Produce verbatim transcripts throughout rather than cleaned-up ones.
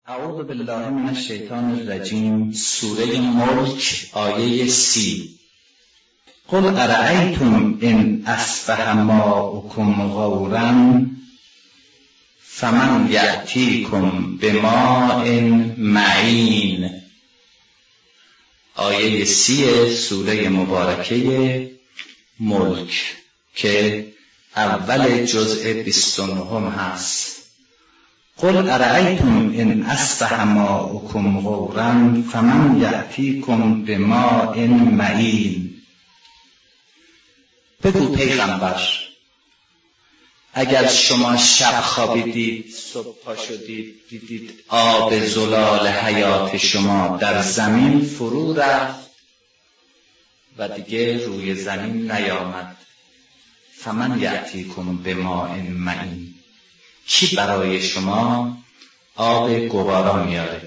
اعوذ بالله من الشیطان الرجیم. سوره ملک آیه سی. قل ارأیتم ان اصبح ماؤکم غورا فمن یأتیکم بماء معین. آیه سی سوره مبارکه ملک که اول جزء بیست و نه هست. قل ارأیتم ان اصبح ماؤکم غورا فمن یأتیکم بماء معین. بگو پیغمبر، اگر شما شب خوابیدید، صبح پا شدید، دیدید آب زلال حیات شما در زمین فرو رفت و دیگه روی زمین نیامد، فمن یأتیکم بماء معین، کی برای شما آب گوارا میاره؟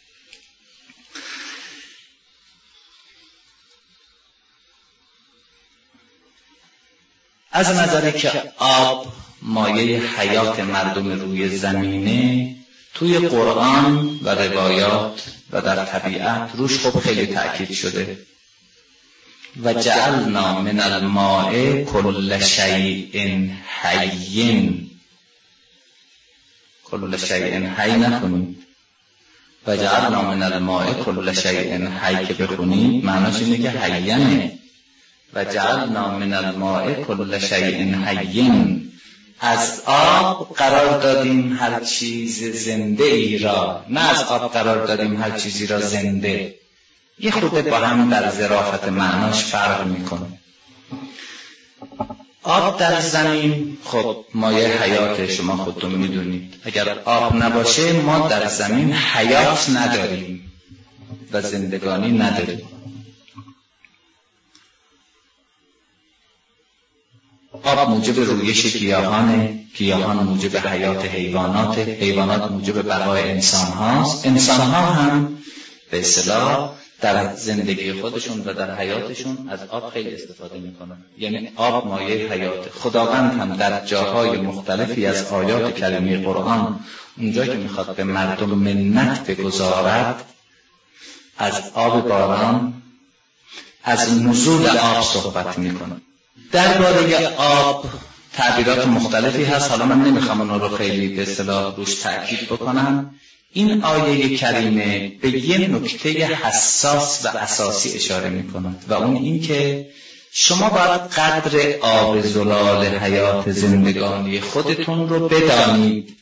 از نظری که آب مایه حیات مردم روی زمینه، توی قرآن و روایات و در طبیعت روش خب خیلی تأکید شده. و جعلنا من الماء کل شیء حی. کل شیء حی نکنید، و جعلنا من الماء کل شیء حی که بخونید معناش اینه که حیینه. و جعلنا من الماء کل شیء حی، از آب قرار دادیم هر چیز زنده ای را، نه از آب قرار دادیم هر چیزی را زنده. یه خورده با هم در ظرافت معناش فرق میکنه. آب در زمین خب مایه حیات شما خودتون میدونید. اگر آب نباشه ما در زمین حیات نداریم و زندگانی نداریم. آب موجب رویش گیاهانه، گیاهان موجب حیات حیوانات، حیوانات موجب بقای انسان هاست. انسان ها هم به اصطلاح در زندگی خودشون و در حیاتشون از آب خیلی استفاده میکنن. یعنی آب مایه حیات. خداوند هم در جاهای مختلفی از آیات کریمه قرآن اونجا که میخواد به مردم منت بگذارد، از آب باران، از نزول آب صحبت میکنه. درباره آب تعبیرات مختلفی هست، حالا من نمیخوام اون رو خیلی به اصطلاح روش تأکید بکنم. این آیه کریمه به یه نکته حساس و اساسی اشاره می‌کند و اون این که شما باید قدر آب زلال حیات زندگانی خودتون رو بدانید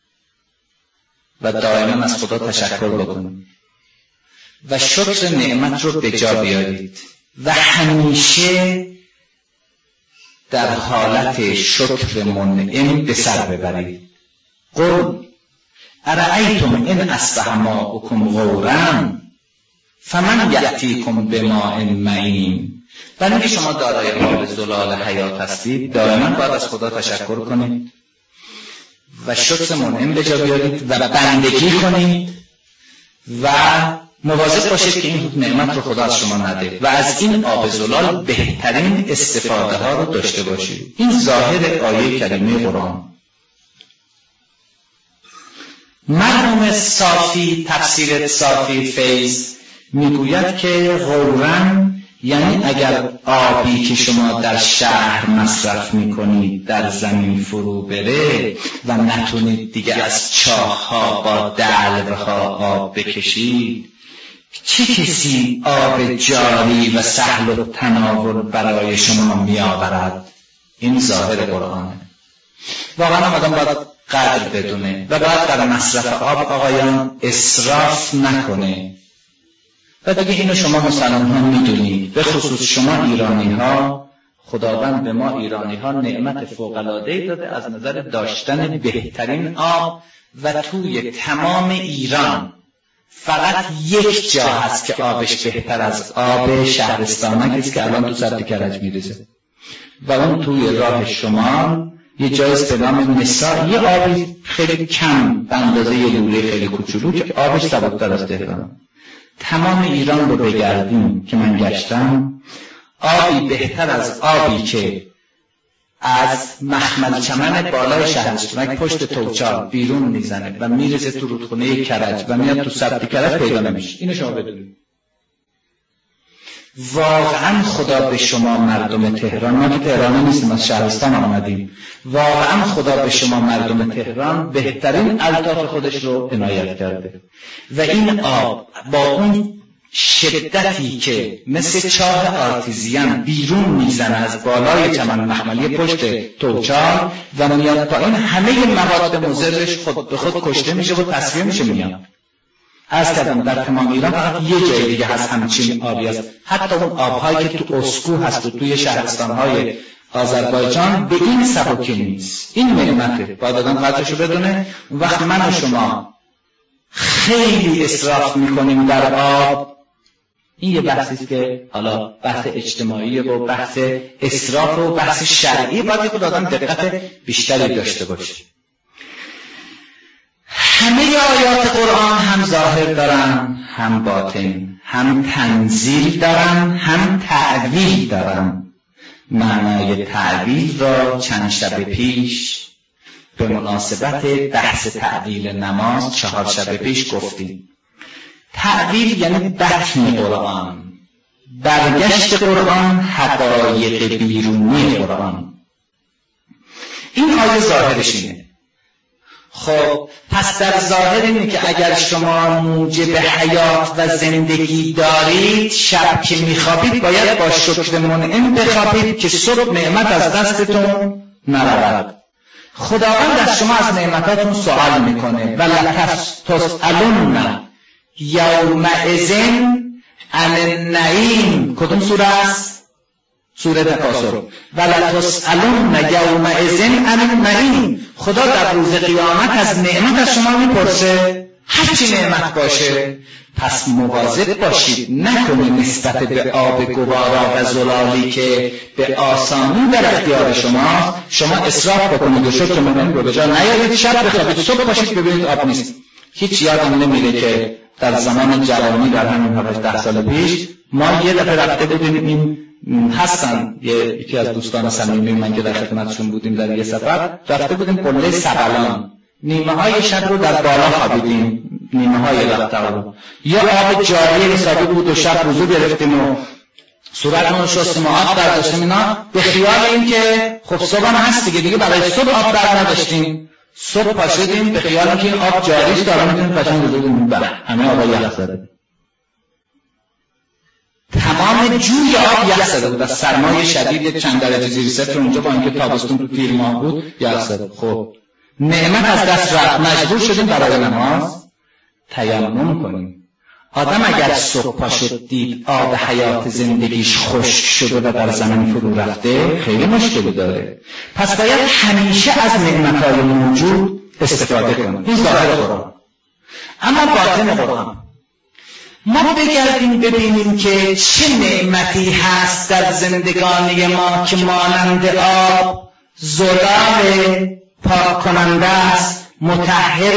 و دائما از خدا تشکر بکنید و شکر نعمت رو به جا بیارید و همیشه در حالت شکر منعم به سر ببرید. قل ارأیتم ان اصبح ماؤکم غورا فمن یأتیکم بماء معین. برای اینکه شما دارای آب زلال حیات هستید، دائما باید از خدا تشکر کنید و شکر منعم به جا بیارید و بندگی کنید و مواظب باشید که این نعمت رو خدا از شما نده و از این آب زلال بهترین استفاده ها رو داشته باشید. این ظاهر آیه کریمه قرآن. مرحوم صافی تفسیر صافی فیض میگوید که غورا یعنی اگر آبی که شما در شهر مصرف میکنید در زمین فرو بره و نتونید دیگه از چاه‌ها با دلوها آب بکشید، چه کسی آب جاری و سهل و تناول برای شما میآورد؟ این ظاهر قرآنه. واقعا آدم باید قدر بدونه و باید در مصرف آب آقایان اسراف نکنه. و دیگه اینو شما مسلمان ها میدونید، به خصوص شما ایرانی ها. خداوند به ما ایرانی ها نعمت فوق‌العاده‌ای داده از نظر داشتن بهترین آب و توی تمام ایران فقط یک جا هست که آبش بهتر از آب شهرستانک است که الان تو سد کرج میریزه و اون توی راه شمال یه جایست به نام نسا، یه آبی خیلی کم به اندازه یه لوله خیلی کوچولو که آبش سبکتر از تهران. تمام ایران رو بگردیم که من گشتم، آبی بهتر از آبی که از مخمل چمن بالای شهرستونک پشت توچال بیرون میزنه و میرسه تو رودخونه کرج و میاد تو سبت کرج پیدا نمیشه. اینو شما بدونید. واقعا خدا به شما مردم تهران، ما که تهرانی نیستیم از شهرستان آمدیم، واقعا خدا به شما مردم تهران بهترین الطاف خودش رو عنایت کرده و این آب با اون شدتی که مثل چاه آرتیزیان بیرون میزنه از بالای چمن مخملی پشت توچال و میاد پایین، همه مواد مضرش خود به خود کشته میشه و تصفیه میشه میاد. از کردم در تمام ایران فقط یه جای دیگه هست همچین آبی است. حتی اون آبهایی که تو اسکو هست و توی شهرستانهای آذربایجان به این سبکی نیست. این نعمته، باید آدم قدرشو بدونه. وقتی من و شما خیلی اسراف میکنیم در آب، این یه بحثی است که حالا بحث اجتماعی و بحث اسراف و بحث شرعی، باید خود آدم دقت بیشتری داشته باشه. همه آیات قرآن هم ظاهر دارن، هم باطن، هم تنزیل دارن، هم تعویل دارن. معنای تعویل را چند شب پیش به مناسبت بحث تعویل نماز چهار شب پیش گفتیم. تعویل یعنی بطن قرآن، برگشت قرآن، حقایق بیرونی قرآن. این آیه ظاهرش اینه. خب پس در ظاهر اینه که اگر شما موجب حیات و زندگی دارید، شب که میخوابید باید با شکر منعم بخوابید که صبح نعمت از دستتون نرود. خداوند از شما از نعمتاتون سوال میکنه و لتسألن یومئذ عن النعیم. کدوم سوره است؟ سوره تکاثر. و لتسألن یومئذ عن النعیم. خدا در روز قیامت از نعمت از شما میپرسه، هر چی نعمت باشه. پس مواظب باشید نکنید نسبت به آب گوارا و زلالی که به آسانی در اختیار شما شما اسراف بکنید و شکر منعم رو به جا نیارید. شب بخوابید صبح باشید ببینید آب نیست. هیچ یادم نمیره که در زمان جوانی در همین هفت ده سال پیش ما یه دفعه رفته بودیم، این هستن یکی از دوستان صمیمی من که در خدمتشون بودیم، در یه سفر رفته بودیم قله سبلان، نیمه های شب رو در بالا خوابیدیم، نیمه های وقت تقریبا یا آب جاری حسابی بود و شب وضو گرفتیم و صورتمون رو شستیم و آب برداشتیم. اینا به خیال این که خب صبح هم هست دیگه دیگه برای صبح آب بر نداشتیم. صبح پاشدیم به خیال این که این آب جاریش داره میتونیم قشنگ وضو کنیم. بله همه آبا یخ زده، تمام جوی آب یخ زده بود. از سرمای شدید چند درجه زیر صفر اونجا با اینکه تابستون تو تیر ماه بود یخ زده. خب نعمت از دست رفت، مجبور شدیم برای نماز تیمم کنیم. آدم اگر صبح پا شد دید آب حیات زندگیش خشک شده و در زمین فرو رفته، خیلی مشکلی داره. پس باید همیشه از نعمت‌های موجود استفاده کنیم. این ظاهر قرآن. اما باطن قرآن ما بگردیم ببینیم که چه نعمتی هست در زندگانی ما که مانند آب زلال پاک کننده است، مطهر،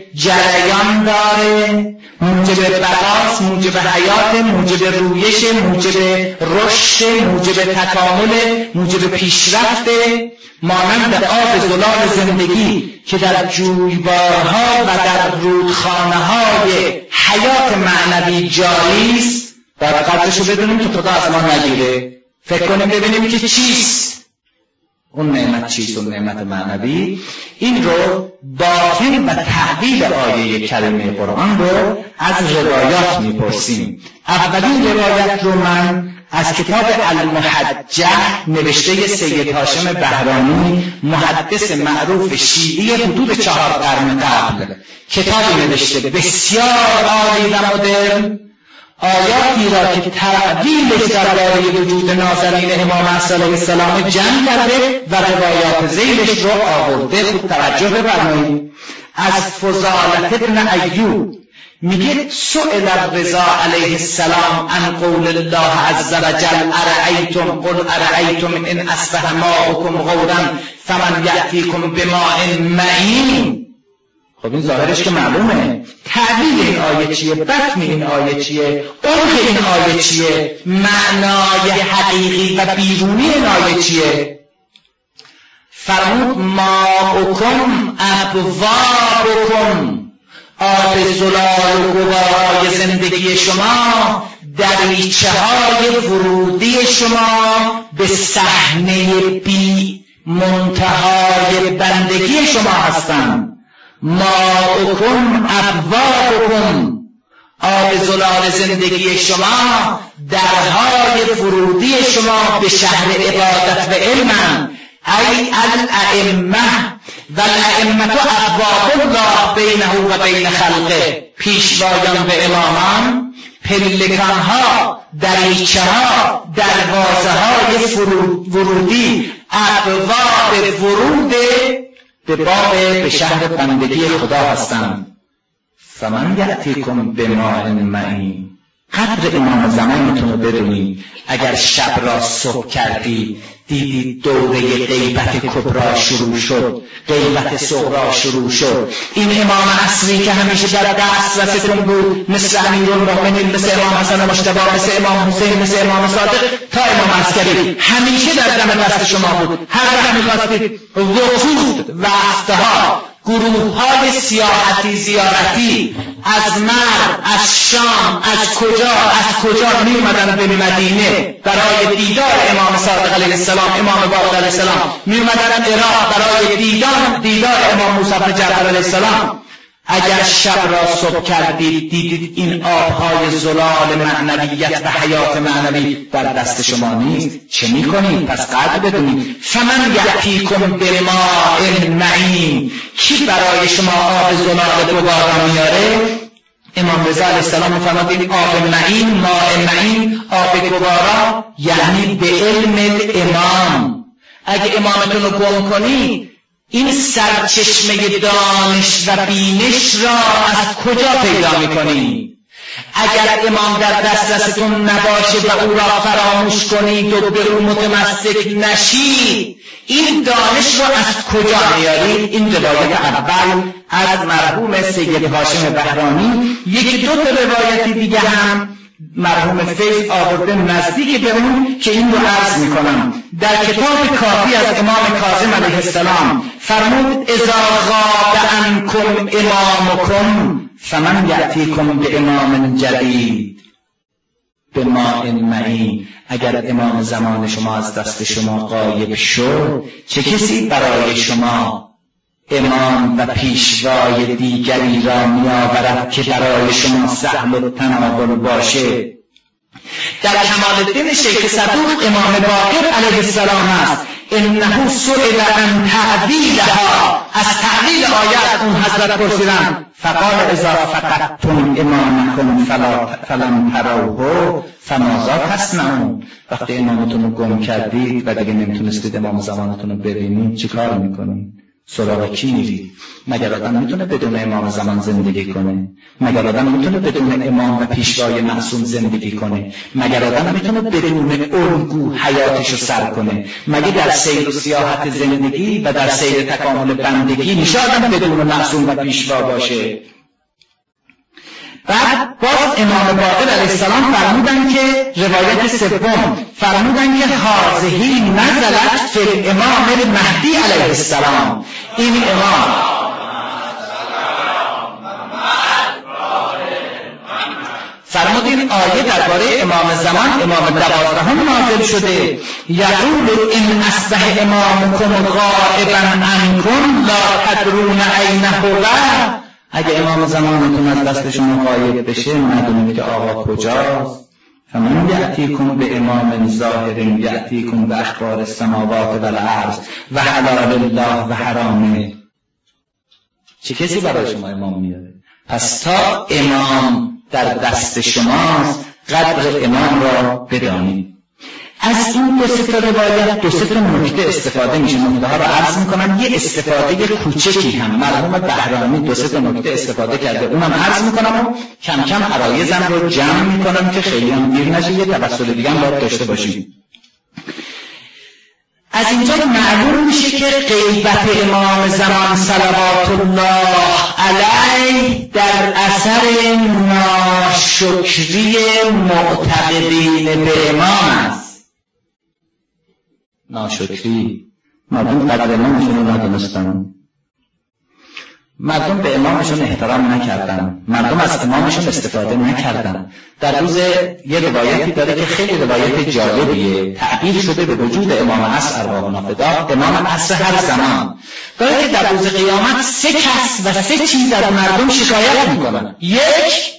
جریان داره، موجب بقاست، موجب حیات، موجب رویش، موجب رشد، موجب تکامل، موجب پیشرفت. مانند آب زلال زندگی که در جویبارها و در رودخانه‌های حیات معنوی جاری است، باید قدرشو بدونیم که خدا از ما نگیره. فکر کنیم ببینیم که چیست اون نعمت، چیست اون نعمت معنوی. این رو باطن و تعبیر آیه کریمه قرآن رو از روایات میپرسیم. اولین روایت رو من از کتاب المحجة نوشته سید هاشم بهرانی، محدث معروف شیعی حدود چهار قرن قبل، کتابی نوشته بسیار عالی و مدرن، آیاتی را که تعبیرش درباره وجود نازنین امام علیه السلام جمع کرده و روایات ذیلش رو آورده. خوب توجه بفرمایید. از فضالة ابن ایوب میگه سئل الرضا علیه السلام عن قول الله عز وجل ارأیتم قل ارأیتم ان اصبح ماؤکم غورا فمن یأتیکم بماء معین. خب این ظاهرش که معلومه. تعبیر این آیه چیه؟ بطن این آیه چیه؟ عمق این آیه چیه؟ معنای حقیقی و بیرونی این آیه چیه؟ فرمود ماؤکم ابوابکم، آب زلال و گوارای زندگی شما دریچه های ورودی شما به صحنه بی منتهای بندگی شما هستند. ماؤکم ابوابکم، آب زلال زندگی شما درهای ورودی شما به شهر عبادت و علم، ای الائمه و الائمه ابواب الله بینه و بین خلقه، پیشوایان و امامان پلکانها، دریچه‌ها، دروازه‌های ورودی، ابواب ورود به باب به شهر بندگی خدا هستند. فمن یأتیکم بماء معین، قدر امام زمانتون رو بدونید. اگر شب را صبح کردی دیدی دوره غیبت کبرا شروع شد، غیبت صغرا شروع شد. این امام عصری که همیشه در دسترستون بود، مثل امیرالمؤمنین، مثل امام حسن مجتبی، مثل امام حسین، مثل امام صادق تا امام عسکری، همیشه در دم دست شما بود. هر وقت می‌خواستید وفود و افتها، گروه های سیاحتی زیارتی از مرو، از شام، از کجا از کجا می اومدن به مدینه برای دیدار امام صادق علیه السلام، امام باقر علیه السلام، می اومدن عراق برای دیدار دیدار امام موسی بن جعفر علیه السلام. اگر شب را صبح کردید دیدید این آبهای زلال معنویت و حیات معنوی در دست شما نیست، چه میکنید؟ پس قدر بدونید. فمن یأتیکم بماء معین، کی برای شما آب زلال گوارا میاره؟ امام رضا علیه السلام فرمودید آب معین، ماء معین، آب گوارا، یعنی به علم امام. اگه امامتون رو گم کنید این سرچشمه دانش و بینش را از کجا پیدا می‌کنید؟ اگر امام در دسترستون نباشه و او را فراموش کنید و به او متمسک نشید، این دانش را از کجا میارید؟ این روایت اول از مرحوم سید هاشم بهرانی، یکی دو تا روایتی دیگه هم مرحوم فیض آورده نزدیک به اون که این رو عرض میکنم. در کتاب کافی از امام کاظم علیه السلام فرمود اذا غاب عنکم امامکم فمن یأتیکم به امام جدید بماء معین. اگر امام زمان شما از دست شما غایب شد، چه کسی برای شما امام و پیشوای دیگری را می‌آورد که برای شما سهل و تناول باشه؟ در کمال الدین شیخ صدوق امام باقر علیه السلام است انه سئل عن تعویلها، از تعویل آیات اون حضرت پرسیدند فقال اذا فقدتم امامکم فلم تروه فماذا تصنعون. وقتی امامتون رو گم کردید و دیگه نمیتونستید امام زمانتون رو ببینید چی کار میکنید؟ سراغ کی میرید؟ مگر آدم میتونه بدون امام زمان زندگی کنه؟ مگر آدم میتونه بدون امام و پیشوای معصوم زندگی کنه؟ مگر آدم میتونه بدون الگو حیاتشو سر کنه؟ مگر در سیر و سیاحت زندگی و در سیر تکامل بندگی میشه آدم بدون معصوم و پیشوا باشه؟ بعد باز امام باقر علیه السلام فرمودن که روایت سوم فرمودن که هذه نزلت فی الامام المهدی علیه السلام، این امام فرمود این آیه درباره امام زمان امام دوازدهم نازل شده. یقول ان اصبح امامکم غائبا عنکم لا تدرون این هو، اگه امام زمانتون از دست شما غایب بشه ندونید که آقا کجاست. فمن یأتیکم به امام ظاهر یأتیکم به اخبار السماوات و الارض و حلال الله و حرامه. چه کسی برای شما امام میاره؟ پس تا امام در دست شماست قدر امام را بدانید. از این دو سه تا روایت دو سه تا نکته استفاده میشه. نکته ها رو عرض میکنم. یه استفاده کوچکی هم مرحوم بهرانی دو سه تا نکته استفاده کرده، اونم عرض میکنم و کم کم عرایزم رو جمع میکنم که خیلی هم دیر نشه، یه توسل دیگه هم باید داشته باشیم. از اینجا معلوم میشه که غیبت امام زمان صلوات الله علیه در اثر ناشکری معتقدین به امام است. ناشکری مردم قدر امامشون رو ندونستن، مردم به امامشون احترام نکردن، مردم از امامشون استفاده نکردن. در روز یه روایتی داره که خیلی روایت جالبیه، تعبیر شده به وجود امام عصر ارواحنا فدا، امام عصر هر زمان، داره که در روز قیامت سه کس و سه چیز از مردم شکایت میکنن. یک،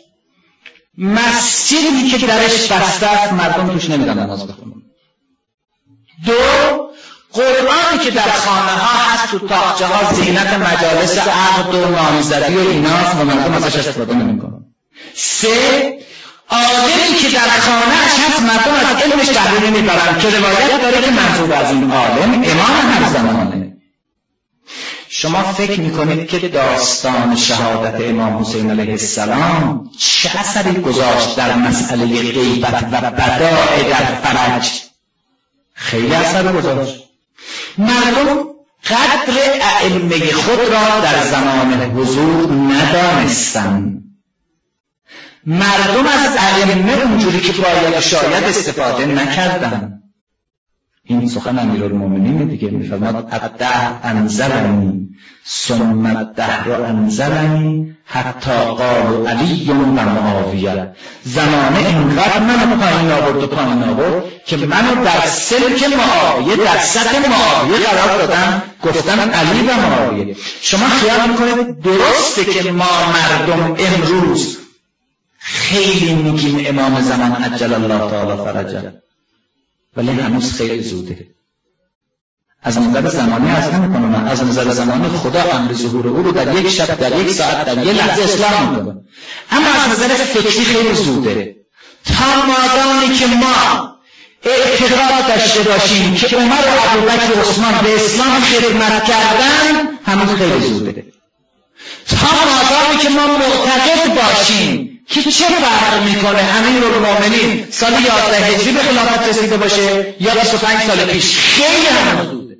مسجدی که درش بسته است مردم توش نمیدن نماز بخونن. دو، قرآنی که در خانه ها هست، تو تاقچه ها زینت مجالس عقد و نامزدی و ایناست و مردم ازش استفاده نمیکنن. سه، عالمی که در خانه هست مردم از علمش بهره نمیبرن که روایت داره که منظور از این عالم امام هر زمانه. شما فکر میکنید که داستان شهادت امام حسین علیه السلام چه اثری گذاشت در مسئله غیبت و بدائع در فرج؟ خیلی اثر گذاشت. مردم قدر ائمه خود را در زمان حضور ندانستند. مردم از ائمه اونجوری که باید شاید استفاده نکردند. این سخن امیرالمومنین دیگه، میفرماد الدهر انزلنی ثم الدهر انزلنی حتی قال علی و معاویه. زمانه اینقدر منو پایین آورد و پایین آورد که منو در سلک معاویه، در سطح معاویه قرار دادن، گفتن علی و معاویه. شما خیال میکنید درسته که ما مردم امروز خیلی میگیم امام زمان عجل الله تعالی فرجه، ولی هنوز خیلی زوده. از نظر زمانی از نمیکنم، از نظر زمانی خدا امر ظهور او رو در یک شب، در یک ساعت، در یک لحظه اسلام میکنه. اما از نظر فکری خیلی زوده. تا مادامی که ما اعتقاد داشته باشیم که عمر و ابوبکر و عثمان به اسلام خدمت کردن، هنوز خیلی زوده. تا مادامی که ما معتقد باشیم که چه فرق میکنه امیرالمومنین سال یازده هجری به خلافت رسیده باشه یا بیست و پنج سال پیش، خیلی هم زوده.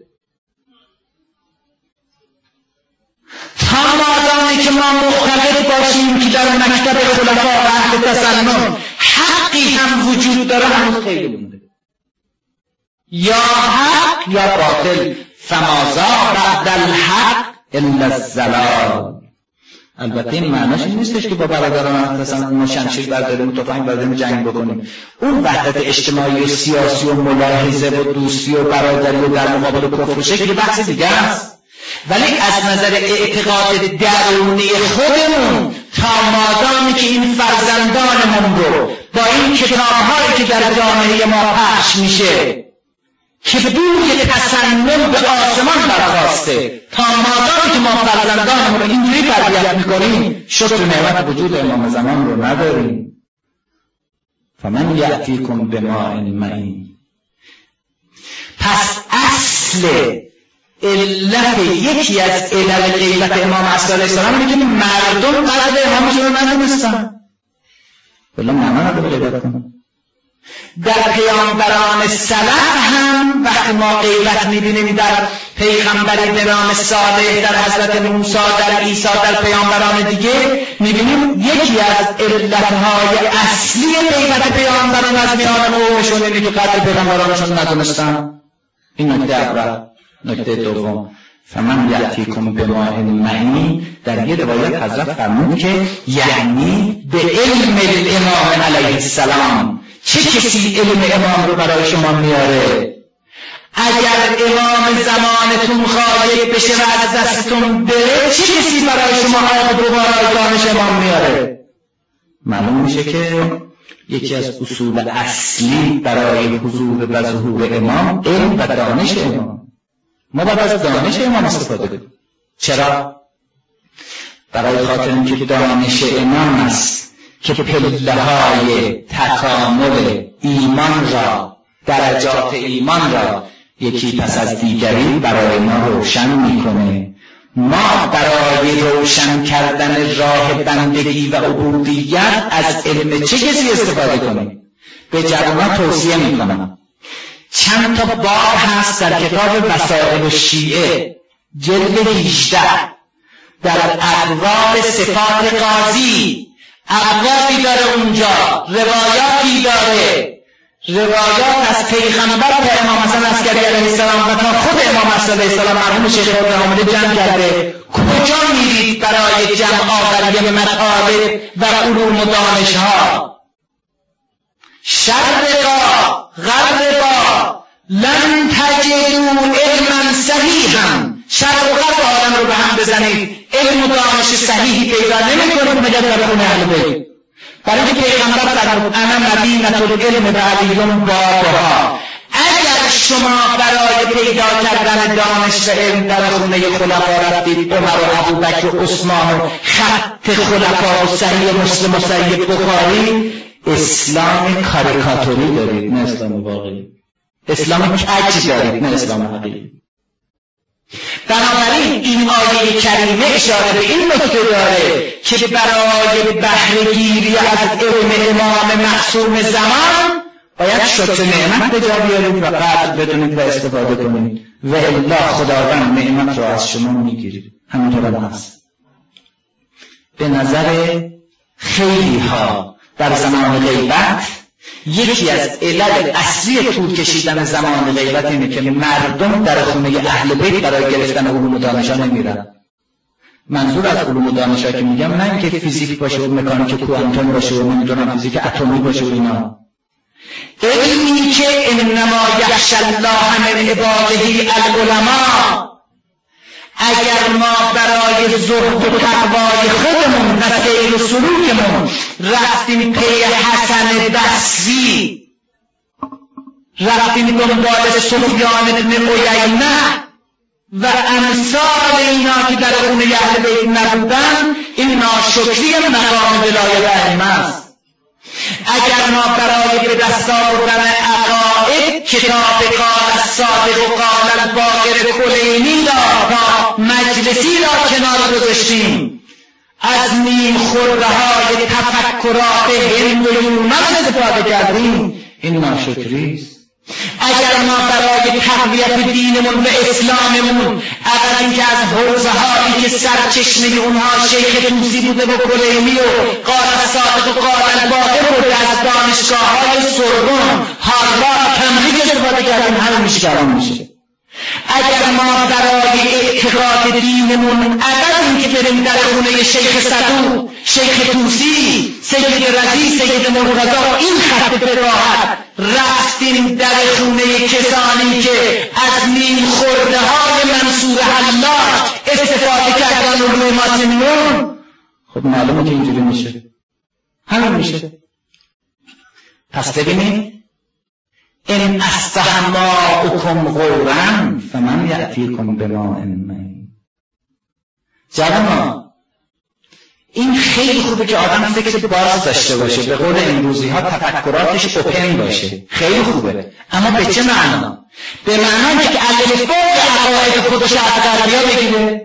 تا مادامی که ما معتقد باشیم که در مکتب خلفا و اهل تسنن حقی هم وجود داره، هنوز خیلی مونده. یا حق یا باطل، فمازا بعد الحق الا الضلال. البته این معناش این نیستش که با برادران مثلا ما شمشیر برداریم و تفنگ برداریم جنگ بکنیم. اون وحدت اجتماعی و سیاسی و ملاحظه و دوستی و برادری و در مقابل کفر و شرک بحث دیگه است. ولی از نظر اعتقاد درونی خودمون، تا مادامی که این فرزندانمون رو با این کتاب‌هایی که در جامعه ما پخش میشه که بوی تسنن به آسمان برخاسته، تا مادامی که ما فرزندانمون رو اینجوری تربیت میکنیم، شکر نعمت وجود امام زمان رو نداریم. فمن یأتیکم بماء معین. پس اصل علت، یکی از علل غیبت امام عصر علیه السلام میگه مردم قدر امامشون رو ندونستن. بلا معنا نداره غیبت کنن. در پیامبران سلف هم وقتی ما غیبت میبینیم، در پیغمبری به نام صالح، در حضرت موسی، در عیسی، در پیامبران دیگه میبینیم یکی از علتهای اصلی غیبت پیامبران از میان قومشون اینه که قدر پیغمبرانشون ندونستن. این نکته اول. نکته دوم، فمن یأتیکم بماء معین، در یه روایت حضرت فرمود که یعنی به علم الامام علیه السلام. چه کسی علم امام رو برای شما میاره؟ اگر امام زمانتون غایب بشه و از دستتون بره، چه کسی برای شما آب و بارای دانش امام میاره؟ معلوم میشه که یکی از اصول اصلی برای حضور و ظهور امام علم و دانش امام. ما باید از دانش امام استفاده کنیم. چرا؟ برای خاطر اینکه دانش امام است که پله‌های تکامل ایمان را، درجات ایمان را یکی پس از دیگری برای ما روشن میکنه. ما برای روشن کردن راه بندگی و عبودیت از علم چه کسی استفاده کنیم؟ به جوانان توصیه میکنم. چند تا باب هست در کتاب وسائل الشیعه جلد هجده در ابواب صفات قاضی. ابوابی داره اونجا، روایاتی داره، روایات از پیغمبر تا امام حسن عسکری علیه السلام و تا خود امام حسن علیه السلام مرحوم شیخ ابراهیم حامدی جمع کرده. کجا میرید برای جمع آوری مطالب و علوم و دانشها؟ شرقا غربا لن تجدوا علما صحیحا. شرق و غرب آدم رو به هم بزنید، علم و دانش صحیحی پیدا نمی‌کنید مگر در خونه اهل بیت. برای اینکه پیغمبر فرمود انا مدینة العلم و علی بابها. اگر شما برای پیدا کردن دانش و علم در خونه خلفا رفتید، عمر و ابوبکر و عثمان و خط خلفا و صحیح مسلم و صحیح بخاری، اسلام کاریکاتوری دارید نه اسلام واقعی. اسلام کج دارید نه اسلام حقیقی. بنابراین این آیه کریمه اشاره به این نکته داره که برای بهره‌گیری از علم امام معصوم زمان باید شکر نعمت به جا بیارید و قدر بدونید و استفاده کنید، و الا خداوند نعمت رو از شما میگیرید. همینطور هم هست. به نظر خیلی ها در زمان غیبت یکی از علل اصلی طول کشیدن زمان غیبت اینه که مردم در خونه اهل بیت برای گرفتن علوم و دانش‌ها نمیرن. منظور از علوم و دانش‌ها که میگم نه اینکه فیزیک باشه و مکانیک کوانتوم باشه و نمیدونم فیزیک اتمی باشه و اینا. علمی که انما یخشی الله من عباده العلماء. اگر ما برای زهد و تقوای خودمون و سیر و سلوکمون رفتیم پی حسن بصری، رفتیم دنبال سفیان بن عیینه و امثال اینا که در خونه اهل بیت نبودن، این ناشکری مقام ولایت ائمه است. اگر ما برای به دست آوردن عقاید کتاب قال الصادق و قال الباقر کلینی را تا مجلسی را کنار گذاشتیم، از نیم خورده های تفکرات هند و یونان استفاده کردیم، این ناشکری است. اگر ما برای تقویت دینمون و اسلاممون اگر اینکه از حوزه هایی که سرچشمه اونها شیخ توسی بوده و کلینی و قال الصادق و قال الباقر بوده، از دانشگاه های سوربن، هاروارد، کمبریج استفاده کردیم، همین میشه کلام میشه. اگر ما برای اعتقاد دینمون اگر اینکه بریم در خونه شیخ صدوق، شیخ توسی، سید رضی، سید مرتضی این خط فقاهت رفتیم در خونه کسانی که از نیم خورده های منصور الله استفاده کردن و روی ما زمینون، خب معلومه که اینجوری میشه، همین میشه. پس ببینید ان اصبح ماؤکم غورا فمن یأتیکم بماء معین. جوانان این خیلی خوبه که آدم فکر باز داشته باشه، به قول امروزی ها تفکراتش اوپن باشه، خیلی خوبه. اما به چه معنا؟ به معنی که الفبای عقاید خودش از غربیا بگیره،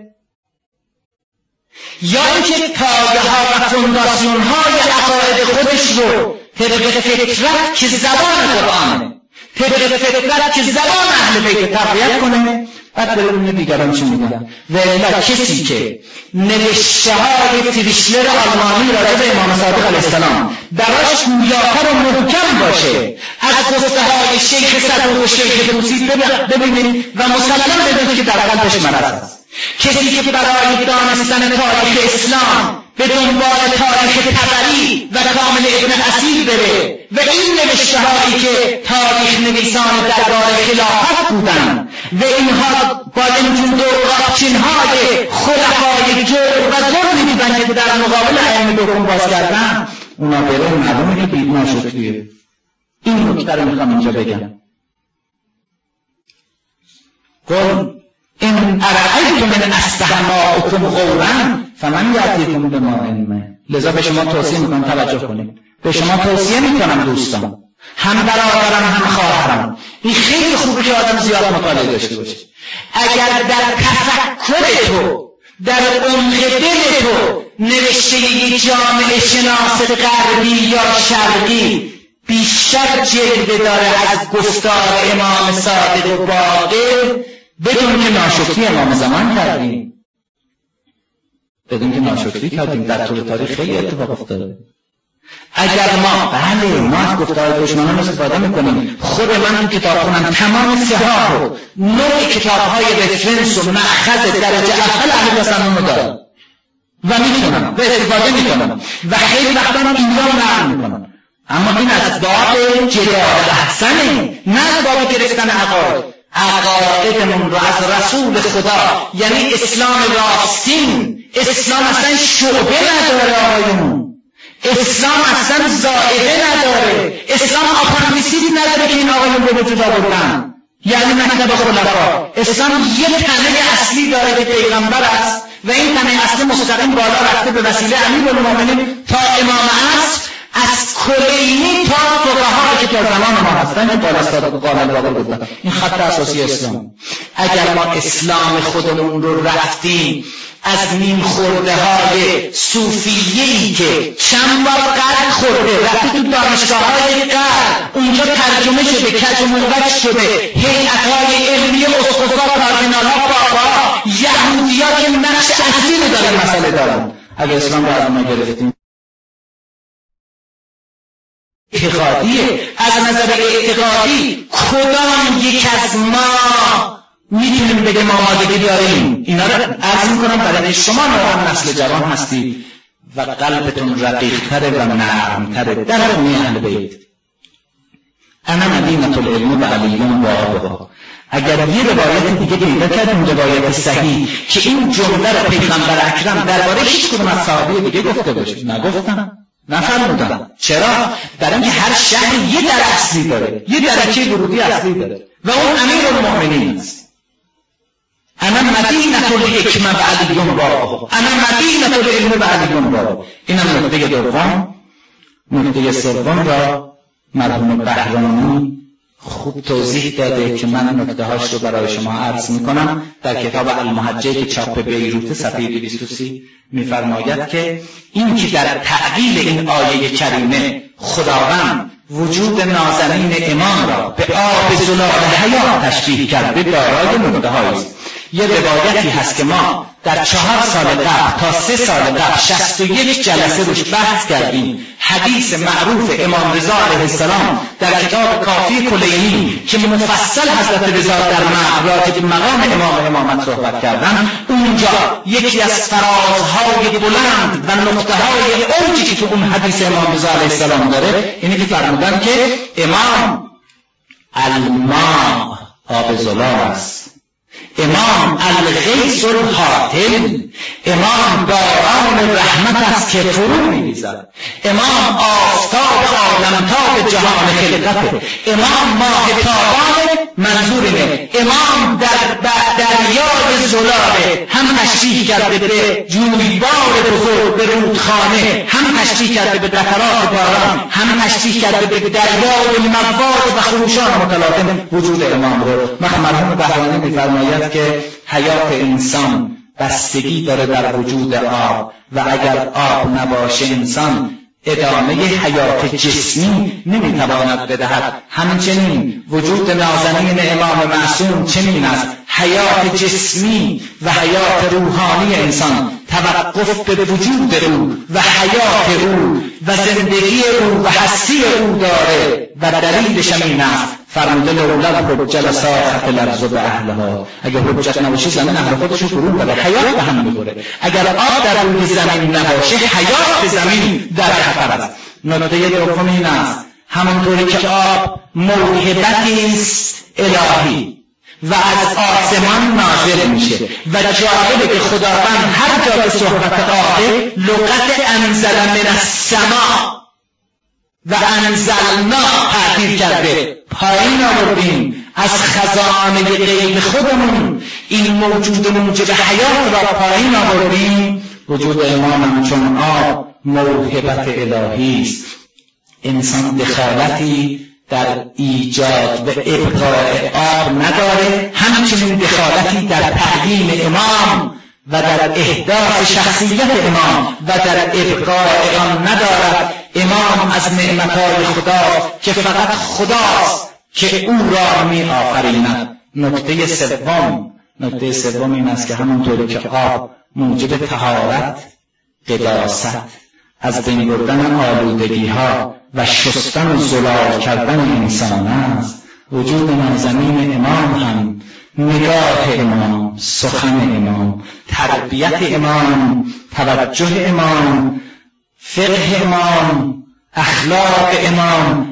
یا اینکه پایه ها و فونداسیون های عقاید خودش رو طبق فطرت که زبان قرآنه، طبق فطرت که زبان اهل بیت تقویت کنه، بعد ببینیم دیگران چی میگن. و الا کسی که نوشته های تریشلر آلمانی راجع به امام صادق علیه السلام براش گویاتر و محکم باشه، از گفته های شیخ صدوق و شیخ توسی ببینید و مسلما بدونید که در قلبش مرض است. کسی که برای دانستن تاریخ اسلام به دنبال تاریخ طبری و کامل ابن اصیل بره و این نوشته هایی که تاریخ نویسان درباره خلافت بودن و اینها با این دوراچین های خلفای جور و ظلمی بودن که در مقابل ائمه دوم باز کردن، اونا بره معلومه که بید ناشکریه. این نکته رو میخوام اینجا بگم. قل این ارأیتم من اصبح ماؤکم غورا فمن یأتیکم بماء معین. لذا به شما توصیه میکنم توجه کنید، به شما توصیه میکنم دوستان، هم برادران هم خواهران، این خیلی خوبه که آدم زیاد مطالعه داشته باشه. اگر در تفکر تو، در عمق دل تو نوشته یک جامعه شناس غربی یا شرقی بیشتر جلوه داره از گفتار امام صادق و باقر، بدون که ناشکری امام زمان کردیم، بدون که ناشکری کردیم، در طول تاریخ خیلی اتفاق افتاده. اگر ما بله ما از گفتار دشمنان استفاده میکنیم، خود من تو کتاب خونم تمام صحاح و نوع کتاب‌های رفرنس و مأخذ درجه اول اهل سنت رو دارم و میتونم و استفاده میکنم و خیلی وقتا اینجا نقل میکنم، اما این از باب جدال احسنه، نه از باب گرفتن عقاید. عقایدمون رو از رسول خدا، یعنی اسلام راستین، اسلام اصلا شعبه نداره آقایون، اسلام اصلا زائده نداره، اسلام آپاندیسیتی نداره که این آقایون به وجود آوردن، یعنی مکتب خلفا. اسلام یه تنه اصلی داره که پیغمبر است و این تنه اصلی مستقیم بالا رفته به وسیله امیرالمومنین تا امام عصر، از کلینی تا فقهایی که در زمان ما هستن که بالا صادق قائل باقر بودن. این خط اساسی اسلام. اگر ما اسلام خودمون رو رفتیم از نیم خورده های صوفیه‌ای که چند بار قرد خورده رفته تو دانشگاه های قرد، اونجا ترجمه شده، کج و موقت شده، هیئت‌های علمی اسقفا، کاردینال‌ها، پاپاها، یهودی‌ها که نقش اصلی رو در این مسئله دارن. اگر اسلام رو از ما گرفتیم اعتقادیه، از نظر اعتقادی کدام یک از ما میتونیم بگه ما آمادگی داریم؟ اینا رو عرض میکنم برای شما نوعا نسل جوان هستی و قلبتون رقیق‌تره و نرم‌تره در خونه اهل بیت. انا مدینة العلم و علیون و آبها. اگر یه روایت دیگه پیدا کردیم روایت صحیح که این جمله رو پیغمبر اکرم درباره هیچ کدوم از صحابه دیگه گفته باشه، نگفتم، نفرمودم. چرا؟ برای اینکه هر شهر یه در اصلی داره، یه درجه ورودی اصلی داره و اون امیرالمومنین است. انا مدینة الحکمة و علیون و آبها، انا مدینة العلم و علیون و آبها. اینم نکته دوم. نکته سوم را مرحوم بهرانی خوب توضیح داده که من نکته هاش رو برای شما عرض میکنم. در کتاب المحجه که چاپ بیروت صفحه دویست و سی میفرماید که این که در تعبیل این آیه کریمه خداوند وجود نازنین امام را به آب زلال حیات تشبیه کرده دارای نکته هایی است. یه روایتی هست که ما در چهار سال قبل تا سه سال قبل شصت و یک جلسه روش بحث کردیم. حدیث معروف امام رضا علیه السلام در کتاب کافی کلینی که مفصل حضرت رضا در راجع به مقام امام امامت صحبت کردن، اونجا یکی از فرازهای بلند و نقطه‌های اوجی که تو اون حدیث امام رضا علیه السلام داره اینه که فرمودن که امام الماء آب زلال است، امام الغیث الحاطل، امام باران رحمت است که فرو می‌ریزد، امام آفتاب عالمتاب جهان خلقت، امام ماه تابان، منظور اینه امام در دریای زلاله، هم تشبیه کرده به جویبار بزرگ، به رودخانه، هم تشبیه کرده به قطرات باران، هم تشبیه کرده به دریای مواد و خروشان متلاطم وجود امام رو. مرحوم بهرانی می‌فرماید که حیات انسان بستگی داره در وجود آب و اگر آب نباشه انسان ادامه حیات جسمی نمیتواند بدهد. همچنین وجود نازنین امام معصوم چنین است. حیات جسمی و حیات روحانی انسان توقف به وجود او و حیات او و زندگی او و هستی او داره و دلیلش این است فرموده لولا الحجة لساءت الارض باهلها. اگر حجت نباشه زمین اهل خودش رو فرو بره، حیات به هم می‌خوره. اگر آب در روی زمین نباشه حیات زمین در خطر است. نکته دوم این است همونطوری که آب موهبتی است الهی و از آسمان نازل میشه و جالبه که خداوند هر جا که صحبت آبه لغت انزل من السماء و انزلنا تعبیر کرده، پایین آوردیم از خزانه غیب خودمون این موجود موجب حیات را پایین آوردیم. وجود امام چون آب موهبت الهی است. انسان دخالتی در ایجاد و ابقاء آب نداره، همچنین دخالتی در تعیین امام و در احداث شخصیت امام و در ابقاء آن ندارد. امام از نعمتهای خدا که فقط خداست که او را می آفریند. نکته سوم نکته سوم این است که همونطوری که آب موجب طهارت، قداست، از بین بردن آلودگی ها و شستن و زلال کردن انسان است، وجود نازنین امام هم نگاه امام، سخن امام، تربیت امام، توجه امام، فقه امام، اخلاق امام،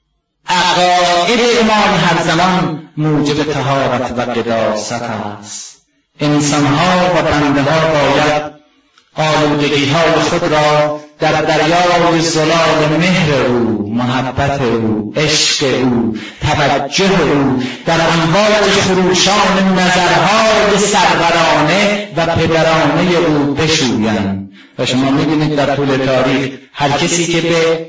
عقاید امام هر زمان موجب طهارت و قداست است. انسانها و بنده ها باید آلودگی های خود را در دریای زلال مهر او، محبت او، عشق او، توجه او، در امواج خروشان نظرهای سرورانه و پدرانه او بشویند. و شما می‌بینید در طول تاریخ هر کسی که به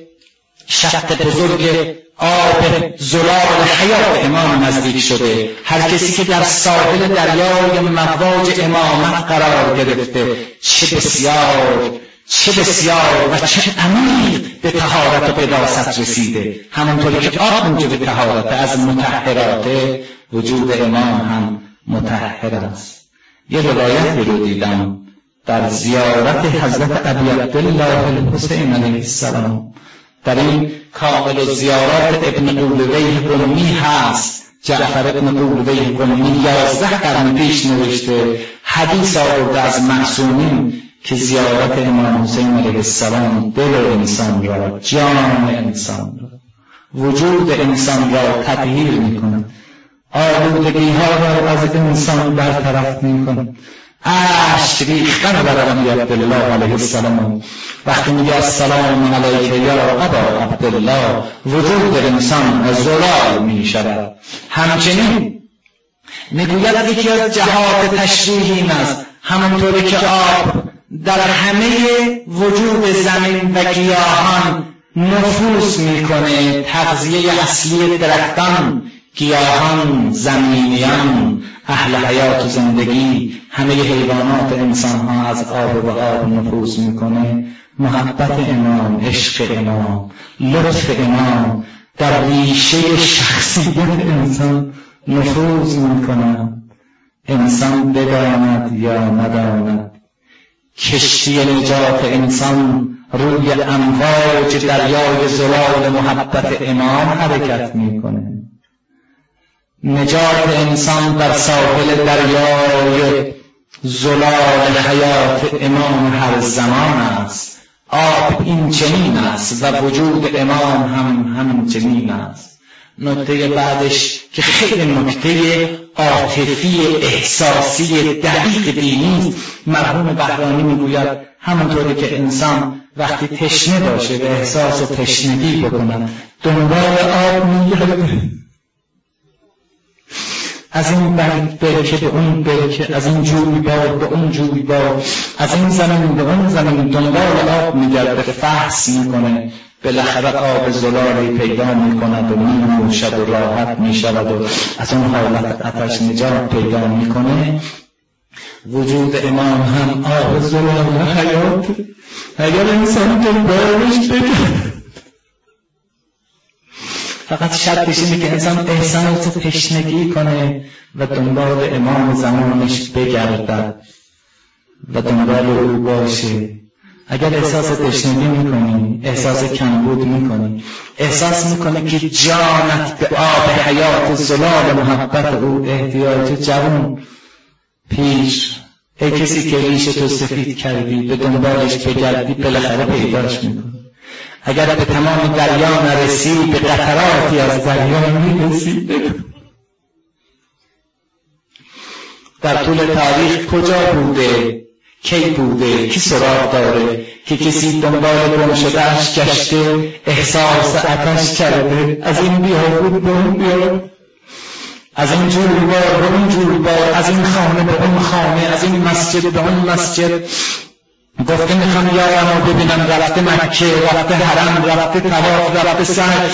شط بزرگ آب زلال حیات امام نزدیک شده، هر کسی که در ساحل دریای مواج امامت قرار گرفته، چه بسیار چه بسیار و چه عمیق به طهارت و قداست رسیده. همونطوری که آب موجب طهارت از مطهرات، وجود امام هم مطهر است. یه روایتی رو دیدم در زیارت حضرت ابی عبدالله الحسین علیه السلام. در این کامل الزیارات ابن قولویه قمی هست. جعفر ابن قولویه قمی یازده قرن پیش نوشته، حدیث آورده از معصومین که زیارت امام حسین علیه السلام دل انسان را، جان انسان را، وجود انسان را تطهیر می‌کند، آلودگی ها را از انسان برطرف می‌کند. اشک ریختن بر ابی عبدالله علیه السلام وقتی میگه السلام علیک یا ابا عبدالله، وجود انسان زلال می‌شود. همچنین میگوید یکی از جهات تشریح این است، همونطوری که آب در همه وجود زمین و گیاهان نفوذ میکنه، تغذیه اصلی درختان، گیاهان، زمینیان، اهل حیات و زندگی، همه حیوانات، انسان ها از آب و آب نفوذ میکنه. محبت امام، عشق امام، لطف امام در ریشه شخصیت انسان نفوذ میکنه. انسان بداند یا نداند، کشتی نجات انسان روی امواج دریای زلال محبت امام حرکت میکنه. نجات انسان در ساحل دریای زلال حیات امام هر زمان است. آب این چنین است و وجود امام هم همین چنین است. نکته بعدش که خیلی نکته عاطفی احساسی دقیق دینی، مرحوم بهرانی میگوید همونطوری که انسان وقتی تشنه باشه به احساس تشنگی بکنه، دنبال آب میگرده، از این برکه به اون برکه، از این جویبار به اون جویبار، از این زمین به اون زمین دنبال آب میگرده، فحص میکنه، بالاخره آب زلالی پیدا میکند و می‌نوشد و راحت میشود و از اون حالت آتش نجات پیدا میکنه. وجود امام هم آب زلال حیات. اگر انسان دنبالش بگرد، فقط شرطش اینه که انسان احساس تشنگی کنه و دنبال امام زمانش بگردد و دنبال او باشه. اگر احساس تشنگی میکنی، احساس کمبود میکنی، احساس میکنی که جانت به آب حیات زلال محبت او احتیاج، جوان پیش، ای کسی که ریش تو سفید کردی به دنبالش بگردی، بالاخره پیداش میکنی. اگر به تمام دریا نرسی، به قطراتی از دریا میرسی. در طول تاریخ کجا بوده، کی بوده، کی سراغ داره که کسی دنبال گم شده‌اش گشته، احساس آتش کرده، از این بیابون به اون بیابون، از این جویبار به اون جویبار، از این خانه به اون خانه، از این مسجد به اون مسجد، گفته میخوام یارم رو ببینم، رفته مکه، رفته حرم، رفته طواف، رفته سعی.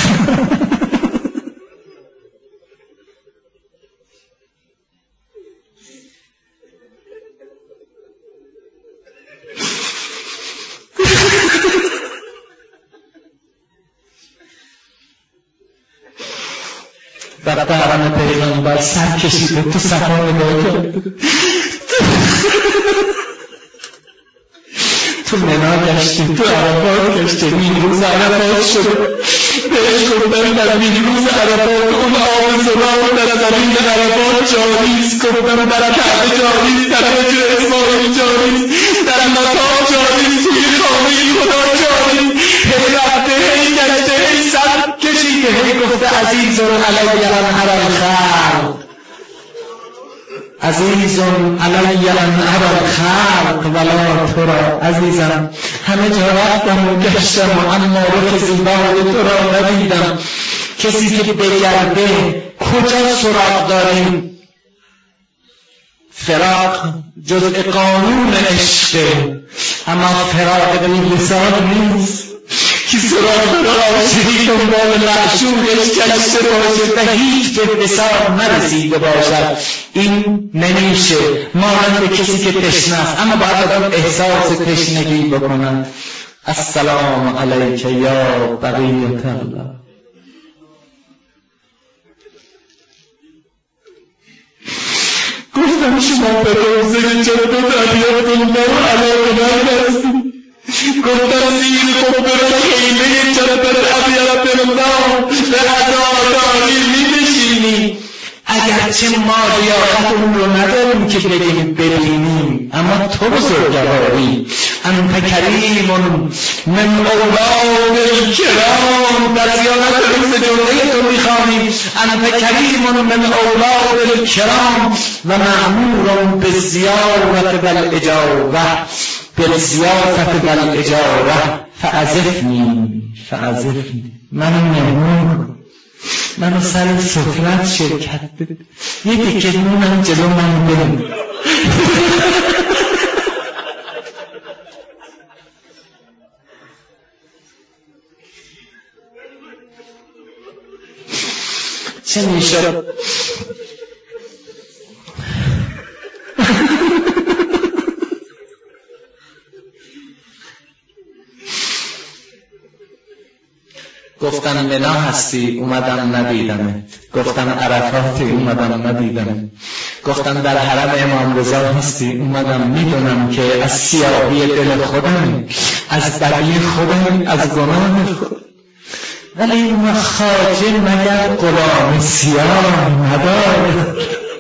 رفته حرم پیغمبر، سر کشیده، تو صفا نگاه کرده، تو منا گشتیم، تو عرفات گشتیم، این روز عرفات شده. بهش گفتم در این روز عرفات اون آب زبان در زمین عرفات جاریست. گفتم در کعبه جاریست، در حجر اسماعیل جاریست، در مطاف جاریست، توی خانه خدا جاریست. هی رفته، هی گشته، هی سر کشیده، هی گفته عزیزون علی الانهر الخلق، عزیزون علی الانهر الخلق ولا ترا. عزیزم همه جا رفتم و گشتم و اما رخ زیبای تو را ندیدم. کسی که بگرده کجا سراغ داریم؟ فراق جزء قانون عشقه، اما فراق بی لسان نیست. که سراغ راشدی دنبال معشوقش گشته باشه و هیچ به وصال نرسیده باشد، این نمیشه. مانند کسی که تشنه است اما باید آدم احساس تشنگی بکند. السلام علیک یا بقیت الله. گفتم شما به روزه جنب طبیعت الله علاقه ندارید. گفتم زیر قبه خیمه جنب طبیعت الله به عزاداری می نشینی. اگرچه ما لیاقت اون رو نداریم که بگیم ببینیم، اما تو بزرگواری. انت کریم من اولاد الکرام. در زیانت روز جمعه تو میخوانیم انت کریم من اولاد الکرام و معمور بالزیارت والاجابه بالزیافت والاجابه. فعزفنی فعزفنی، منو مهمون کن، منو سر سفرت شرکت بده، یکی که نونم جلو من بده. چه میشد گفتن منا هستی اومدم ندیدمت، گفتن عرفاتی اومدم ندیدمت، گفتن در حرم امام رضا هستی اومدم میدونم که از سیاهی دل خودم، از بدی خودم، از گناه خودم. ولی این خواجه مگر غلام سیاه نداره؟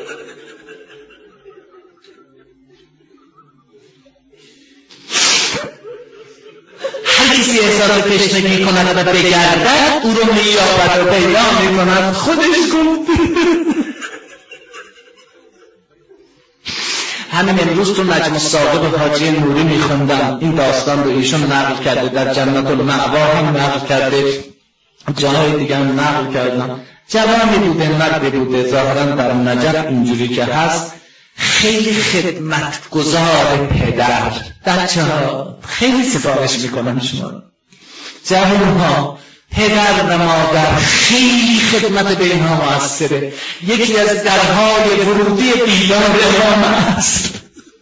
کسی احساس تشنگی کند و بگردد او رو مییابد و پیدا میکند. خودش گفت. همین امروز تو نجم الثاقب حاجی نوری میخوندم، این داستان رو ایشون نقل کرده، در جنت المأوا هم نقل کرده، جاهای دیگه هم نقل کردم. جوانی بوده، مردی بوده، ظاهرا در نجف اینجوری که هست خیلی خدمتگزار پدر. بچه ها خیلی سفارش میکنم شما جوان ها، پدر و مادر خیلی خدمت به اینها مؤثره. یکی از درهای ورودی دیدار امام است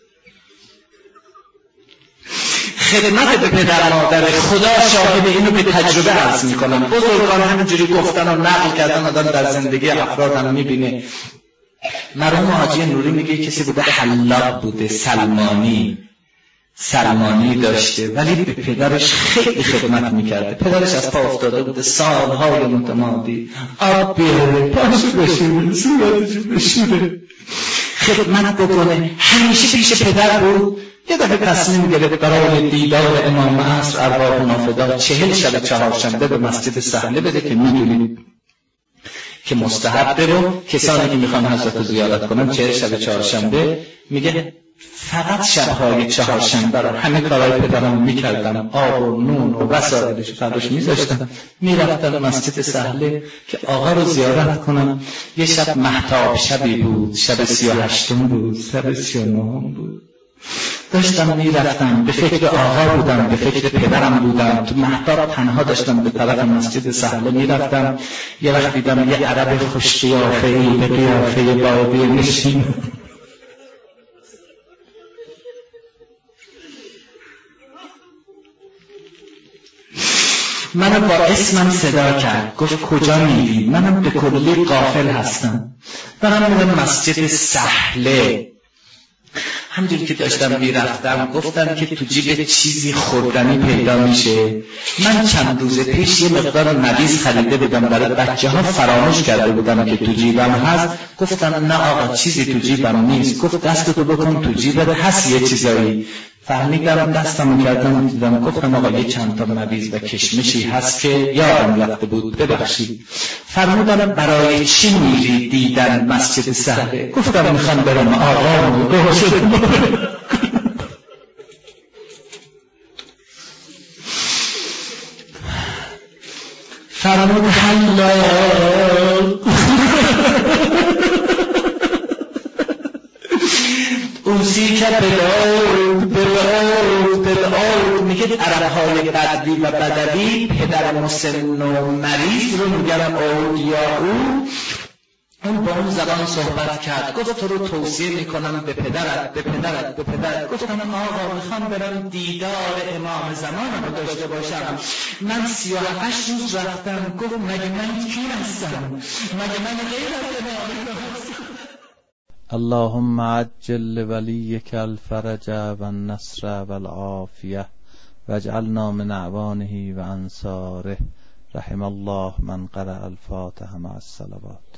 خدمت به پدر مادر. خدا شاهد، اینو به تجربه عرض میکنم. بزرگان همینجوری گفتن و نقل کردن، آدم در زندگی افراد هم میبینه. مرحوم حاجی نوری میگه کسی بوده حلاق بوده، سلمانی سلمانی داشته، ولی به پدرش خیلی خدمت میکرده. پدرش از پا افتاده بوده سالهای متمادی، آب بیاره، پاشو بشوره، صورتشو بشوره، خدمت بکنه، همیشه پیش پدر بود. یه دفعه تصمیم گرفت برای دیدار امام عصر ارواح نافدا چهل شب چهارشنبه به مسجد سهله بده که میدونید که مستحبه رو کسانی که میخوان حضرت رو زیارت کنن چهل شب چهارشنبه. میگه فقط شبهای چهارشنبه رو همه کارهای پدرم میکردم، آب و نون و وسایلش فراش میذاشتم، میرفتم مسجد سهله که آقا رو زیارت کنم. یه شب مهتاب شبی بود، شب سی و هشتم بود، شب سی و نهم بود. داشتم میرفتم، به فکر آقا بودم، به فکر پدرم بودم. تو مهتاب تنها داشتم به طرف مسجد سهله میرفتم. یه وقت دیدم یه عرب خوش قیافه‌ای به قیافه بادی نشین منو با اسمم صدا کرد، گفت کجا میری؟ منم به کلی غافل هستم، دارم میرم مسجد سهله. همجوری که داشتم میرفتم گفتم که تو جیب چیزی خوردنی پیدا میشه. من چند روز پیش یه مقدار نبیذ خریده بودم برای بچه ها، فراموش کرده بودم که تو جیبم هست. گفتم نه آقا چیزی تو جیبم نیست. گفت دستتو بکن تو جیبت هست یه چیزایی. فهمیدم دستمو کردم دیدم. گفتم آقا یه چند تا نبیذ و کشمشی هست که یادم رفته بود، ببخشید. فرمودن برای چی میری دیدن مسجد سحره؟ گفتم میخوام برم آقامو گوشم. فرمود حلال اوسی که بلاد بلاد بلاد. میگه عربهای بدوی و بدوی پدر مسن و مریض رو میگن اولیا او. اون با اون زبان صحبت کرد. گفت تو رو توصیه میکنم به پدرت به پدرت به پدرت. گفتم آقا میخوام برم دیدار امام زمان رو داشته باشم. من سی و هشت روز رفتم. گفت مگه من کی هستم؟ مگه من غیر از امام هستم؟ اللهم عجل ولیک الفرج و النصر و العافیه واجعلنا من اعوانه و انصاره. رحم الله من قرأ الفاتحه مع الصلوات.